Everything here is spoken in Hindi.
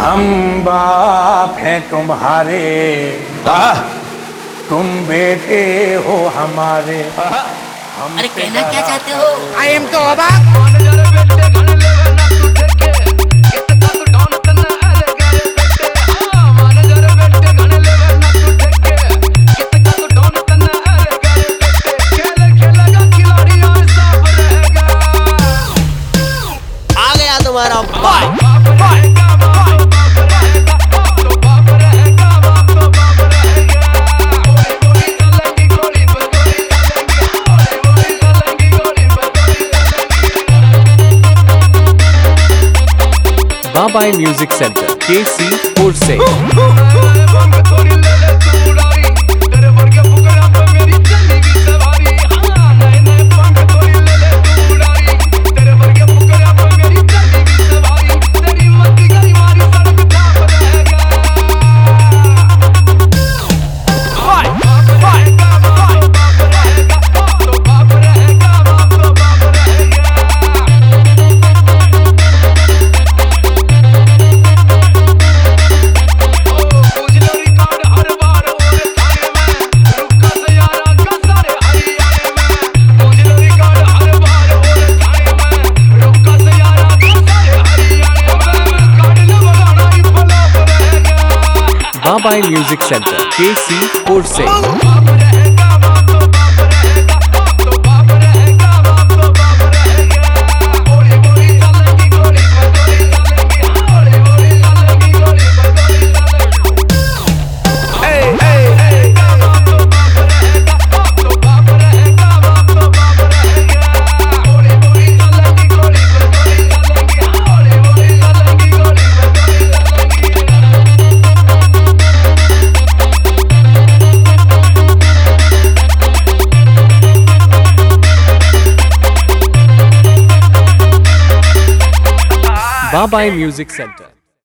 हम बाप हैं तुम्हारे, तुम बेटे हो हमारे। अरे कहना क्या चाहते हो? आई एम तो अबाक। आ गया तुम्हारा बाप। बाबाई म्यूजिक सेंटर KC पुरसे। बाबाई म्यूजिक सेंटर KC पुरसे। Babai music centre.